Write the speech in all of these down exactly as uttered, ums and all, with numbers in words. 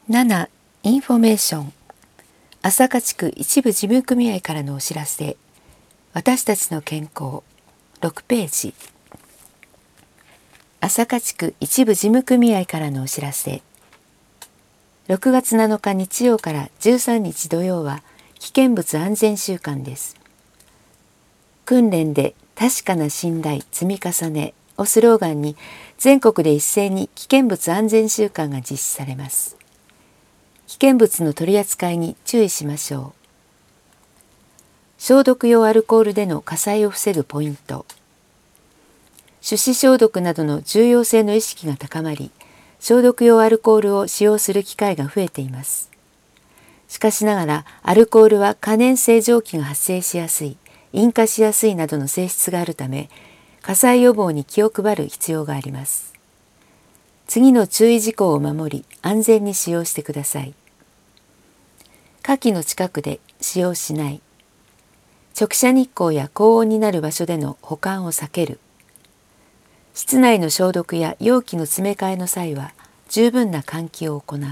なな. インフォメーション。朝霞地区一部事務組合からのお知らせ。私たちの健康。ろくページ。朝霞地区一部事務組合からのお知らせ。ろくがつなのか日曜からじゅうさんにち土曜は危険物安全週間です。訓練で確かな信頼積み重ねをスローガンに全国で一斉に危険物安全週間が実施されます。危険物の取り扱いに注意しましょう。消毒用アルコールでの火災を防ぐポイント。手指消毒などの重要性の意識が高まり、消毒用アルコールを使用する機会が増えています。しかしながら、アルコールは可燃性蒸気が発生しやすい、引火しやすいなどの性質があるため、火災予防に気を配る必要があります。次の注意事項を守り、安全に使用してください。火器の近くで使用しない。直射日光や高温になる場所での保管を避ける。室内の消毒や容器の詰め替えの際は十分な換気を行う。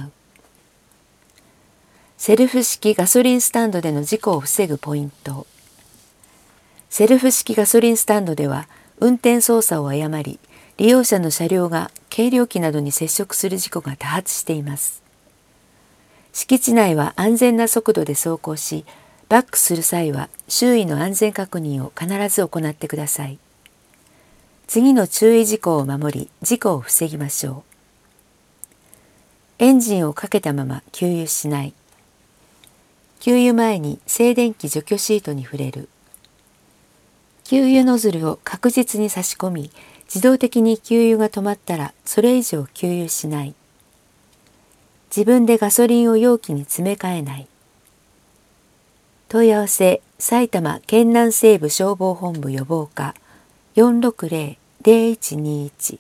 セルフ式ガソリンスタンドでの事故を防ぐポイント。セルフ式ガソリンスタンドでは運転操作を誤り、利用者の車両が計量器などに接触する事故が多発しています。敷地内は安全な速度で走行し、バックする際は周囲の安全確認を必ず行ってください。次の注意事項を守り、事故を防ぎましょう。エンジンをかけたまま給油しない。給油前に静電気除去シートに触れる。給油ノズルを確実に差し込み、自動的に給油が止まったらそれ以上給油しない。自分でガソリンを容器に詰め替えない。問い合わせ埼玉県南西部消防本部予防課 よんろくぜろのぜろいちにいち。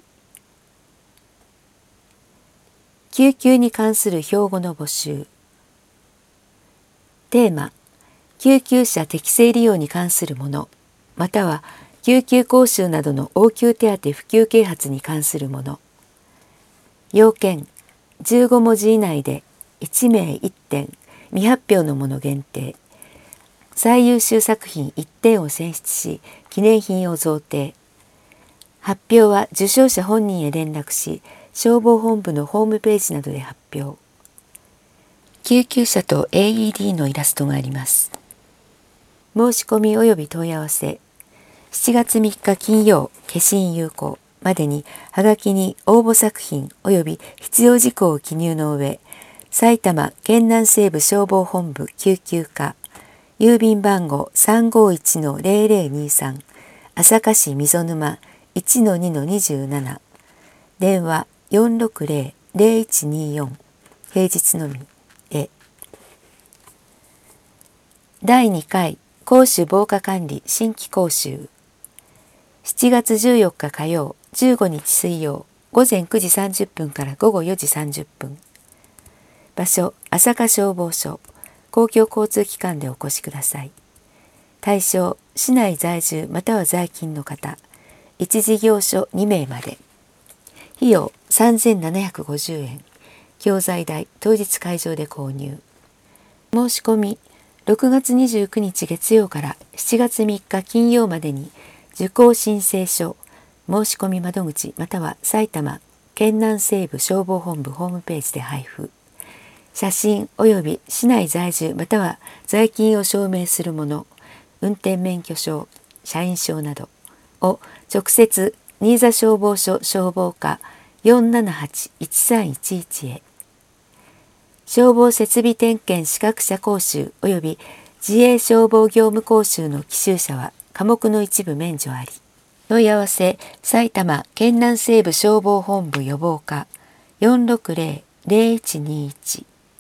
救急に関する標語の募集。テーマ、救急車適正利用に関するもの、または救急講習などの応急手当普及啓発に関するもの。要件、じゅうごもじ以内でいちめいいってん、未発表のもの限定。最優秀作品いってんを選出し、記念品を贈呈。発表は受賞者本人へ連絡し、消防本部のホームページなどで発表。救急車と エーイーディー のイラストがあります。申し込み及び問い合わせ。しちがつみっか金曜、消印有効までにはがきに応募作品及び必要事項を記入の上、埼玉県南西部消防本部救急課、郵便番号 さんごいちのぜろぜろにさん、朝霞市溝沼 いちのにのにじゅうなな、電話よんろくぜろのぜろいちによん、平日のみへ。だいにかい公衆防火管理新規講習。しちがつじゅうよっか火曜、じゅうごにち水曜、ごぜんくじさんじゅっぷんからごごよじさんじゅっぷん。場所、朝霞消防署、公共交通機関でお越しください。対象、市内在住または在勤の方、一事業所にめいまで。費用さんぜんななひゃくごじゅうえん。教材代、当日会場で購入。申し込み、ろくがつにじゅうくにち月曜からしちがつみっか金曜までに、受講申請書、申し込み窓口または埼玉県南西部消防本部ホームページで配布。写真及び市内在住または在勤を証明するもの、運転免許証、社員証などを直接新座消防署消防課 よんななはちいちさんいちいち へ。消防設備点検資格者講習及び自衛消防業務講習の期習者は科目の一部免除あり。問い合わせ埼玉県南西部消防本部予防課 よんろくぜろのぜろいちにいち。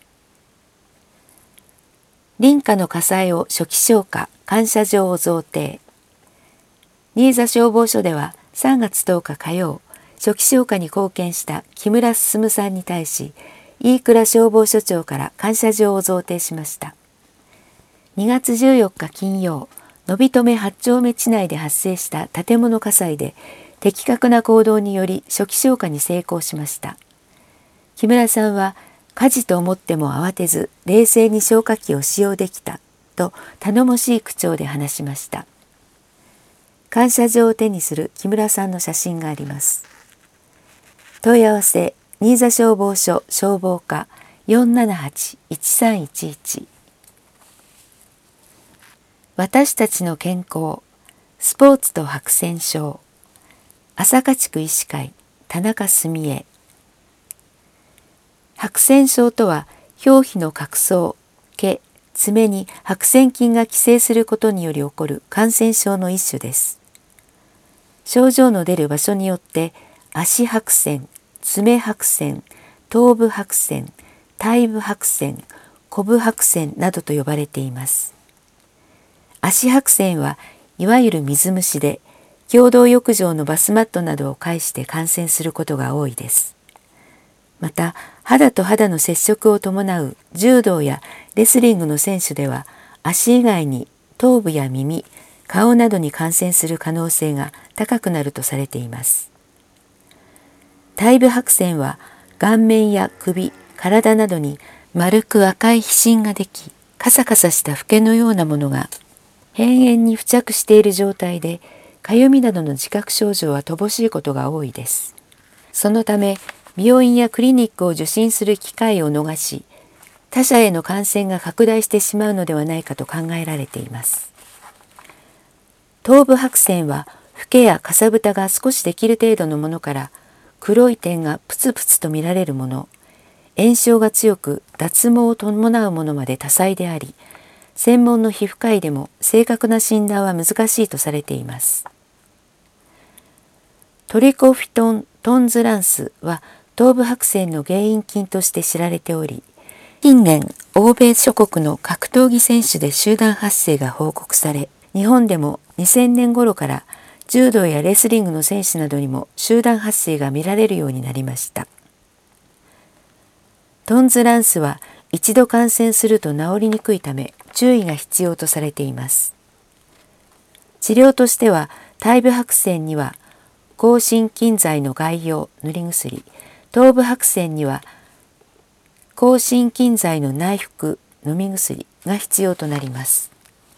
林家の火災を初期消火感謝状を贈呈。新座消防署ではさんがつとおか火曜、初期消火に貢献した木村進さんに対し、飯倉消防署長から感謝状を贈呈しました。にがつじゅうよっか金曜、野人目はち丁目地内で発生した建物火災で、的確な行動により初期消火に成功しました。木村さんは火事と思っても慌てず冷静に消火器を使用できたと頼もしい口調で話しました。感謝状を手にする木村さんの写真があります。問い合わせ新座消防署消防課 よんななはちいちさんいちいち。私たちの健康スポーツと白線症、朝霞地区医師会田中澄江。白線症とは表皮の角層、毛、爪に白線菌が寄生することにより起こる感染症の一種です。症状の出る場所によって足白線、爪白線、頭部白線、体部白線、コブ白線などと呼ばれています。足白線はいわゆる水虫で、共同浴場のバスマットなどを介して感染することが多いです。また、肌と肌の接触を伴う柔道やレスリングの選手では、足以外に頭部や耳、顔などに感染する可能性が高くなるとされています。体部白線は顔面や首、体などに丸く赤い皮疹ができ、カサカサしたフケのようなものが辺縁に付着している状態で、かゆみなどの自覚症状は乏しいことが多いです。そのため、病院やクリニックを受診する機会を逃し、他者への感染が拡大してしまうのではないかと考えられています。頭部白線は、フケやかさぶたが少しできる程度のものから、黒い点がプツプツと見られるもの、炎症が強く脱毛を伴うものまで多彩であり、専門の皮膚科医でも正確な診断は難しいとされています。トリコフィトン・トンズランスは頭部白線の原因菌として知られており、近年欧米諸国の格闘技選手で集団発生が報告され、日本でもにせんねん頃から柔道やレスリングの選手などにも集団発生が見られるようになりました。トンズランスは一度感染すると治りにくいため注意が必要とされています。治療としては体部白線には抗真菌剤の外用塗り薬、頭部白線には抗真菌剤の内服飲み薬が必要となります。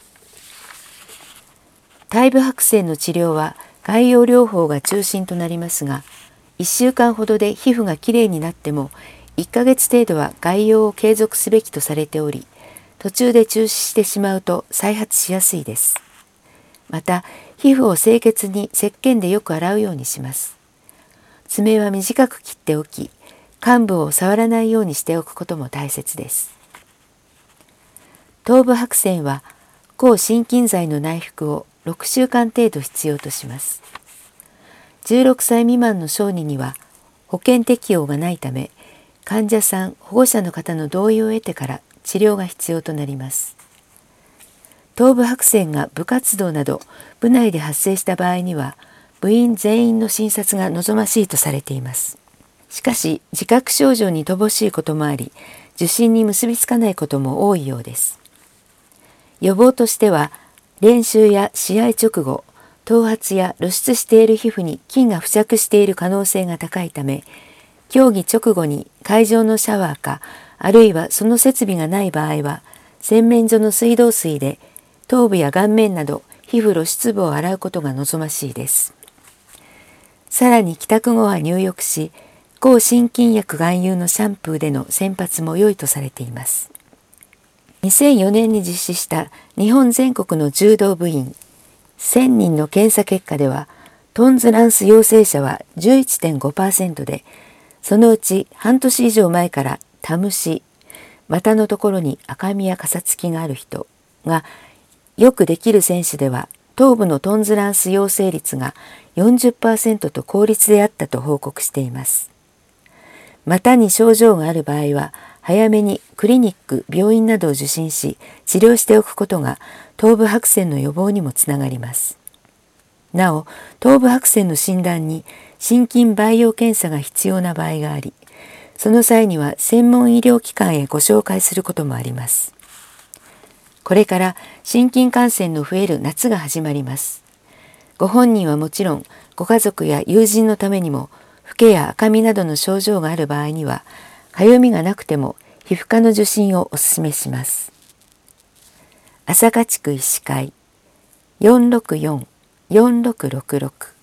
体部白線の治療は外用療法が中心となりますが、いっしゅうかんほどで皮膚がきれいになってもいっかげつ程度は外用を継続すべきとされており、途中で中止してしまうと再発しやすいです。また、皮膚を清潔に石鹸でよく洗うようにします。爪は短く切っておき、患部を触らないようにしておくことも大切です。頭部白線は抗真菌剤の内服をろくしゅうかん程度必要とします。じゅうろくさい未満の小児には保険適用がないため、患者さん、保護者の方の同意を得てから治療が必要となります。頭部白線が部活動など部内で発生した場合には、部員全員の診察が望ましいとされています。しかし、自覚症状に乏しいこともあり、受診に結びつかないことも多いようです。予防としては、練習や試合直後、頭髪や露出している皮膚に菌が付着している可能性が高いため、競技直後に会場のシャワーか、あるいはその設備がない場合は、洗面所の水道水で頭部や顔面など皮膚露出部を洗うことが望ましいです。さらに帰宅後は入浴し、抗真菌薬含有のシャンプーでの洗髪も良いとされています。にせんよねんに実施した日本全国の柔道部員せんにんの検査結果では、トンズランス陽性者は じゅういってんごパーセント で、そのうち半年以上前からタムシ、股のところに赤みやかさつきがある人がよくできる選手では、頭部のトンズランス陽性率が よんじゅっパーセント と高率であったと報告しています。股に症状がある場合は、早めにクリニック、病院などを受診し、治療しておくことが頭部白線の予防にもつながります。なお、頭部白線の診断に心筋培養検査が必要な場合があり、その際には専門医療機関へご紹介することもあります。これから心筋感染の増える夏が始まります。ご本人はもちろん、ご家族や友人のためにも、フケや赤みなどの症状がある場合には、 痒みがなくても皮膚科の受診をお勧めします。朝霞地区医師会 よんろくよん よんろくろくろく